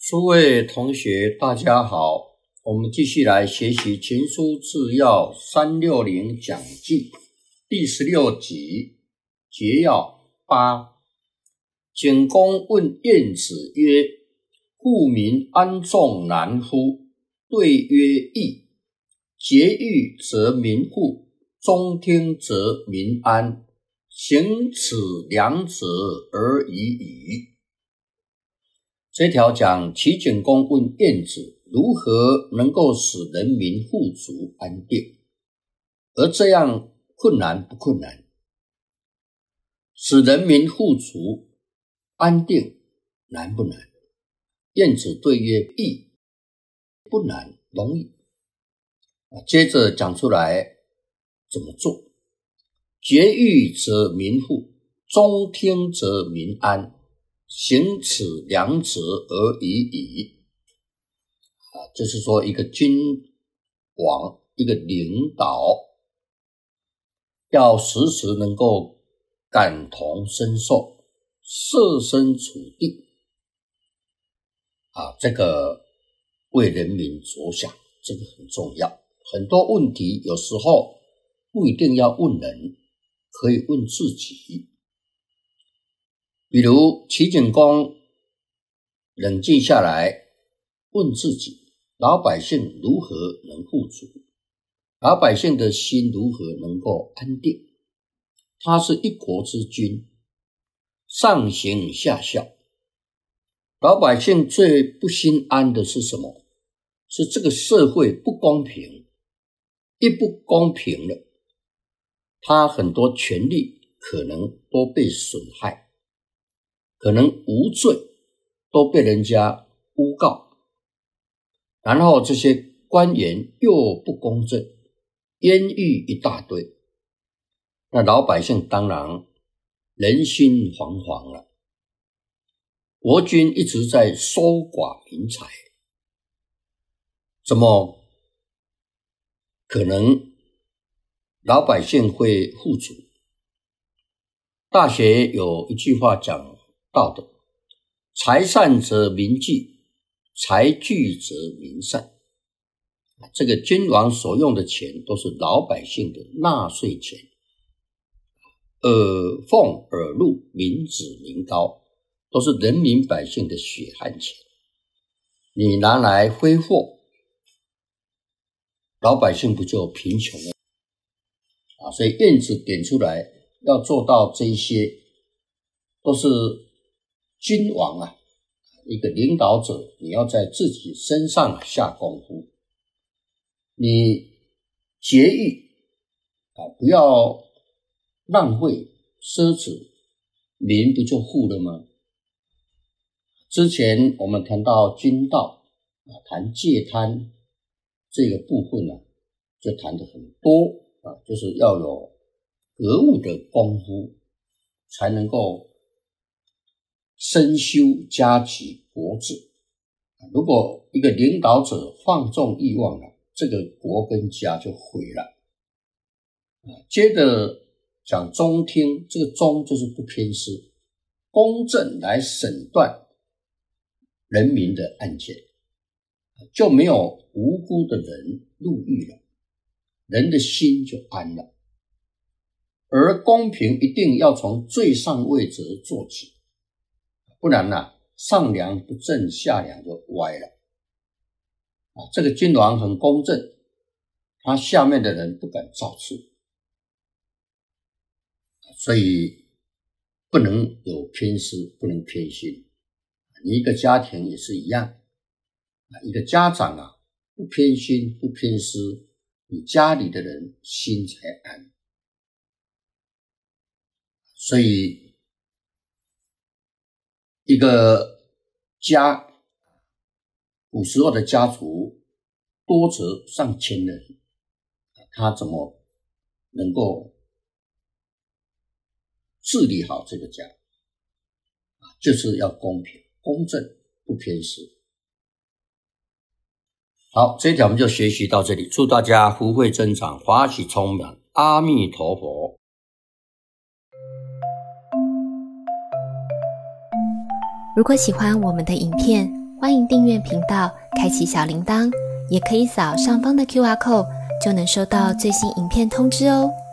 诸位同学大家好，我们继续来学习情书治要360讲记第16集节要8。景公问晏子曰：故民安众难乎？对曰：易。节欲则民富，中听则民安，行此两者而已矣。这条讲齐景公问晏子如何能够使人民富足安定，而这样困难不困难？使人民富足安定难不难？晏子对曰：易。不难，容易。接着讲出来怎么做。节欲则民富，中听则民安，行此两者而已矣。就是说一个君王，一个领导要时时能够感同身受，设身处地这个为人民着想，这个很重要。很多问题有时候不一定要问人，可以问自己。比如齐景公冷静下来问自己，老百姓如何能富足？老百姓的心如何能够安定？他是一国之君，上行下效，老百姓最不心安的是什么？是这个社会不公平。一不公平了，他很多权利可能都被损害，可能无罪都被人家诬告，然后这些官员又不公正，冤狱一大堆，那老百姓当然人心惶惶了。国君一直在搜刮民财，怎么可能老百姓会富足？大学有一句话讲到的，财散则民聚，财聚则民散。这个君王所用的钱都是老百姓的纳税钱，耳奉耳禄，民脂民膏，都是人民百姓的血汗钱，你拿来挥霍，老百姓不就贫穷了？所以晏子点出来要做到这些，都是君王一个领导者，你要在自己身上下功夫。你节欲不要浪费奢侈，民不就富了吗？之前我们谈到君道谈戒贪这个部分就谈得很多就是要有格物的功夫，才能够身修家齐国治。如果一个领导者放纵欲望这个国跟家就毁了。接着讲中听，这个中就是不偏私，公正来审断人民的案件，就没有无辜的人入狱了，人的心就安了。而公平一定要从最上位者做起，不然上梁不正下梁就歪了。这个君王很公正，他下面的人不敢造次，所以不能有偏私，不能偏心。你一个家庭也是一样，一个家长不偏心不偏私，你家里的人心才安。所以一个家，古时候的家族多则上千人，他怎么能够治理好这个家？就是要公平公正，不偏私。好，这一条我们就学习到这里，祝大家福慧增长，法喜充满，阿弥陀佛。 如果喜欢我们的影片， 欢迎订阅频道，开启小铃铛，也可以扫上方的 QR code，就能收到最新影片通知哦。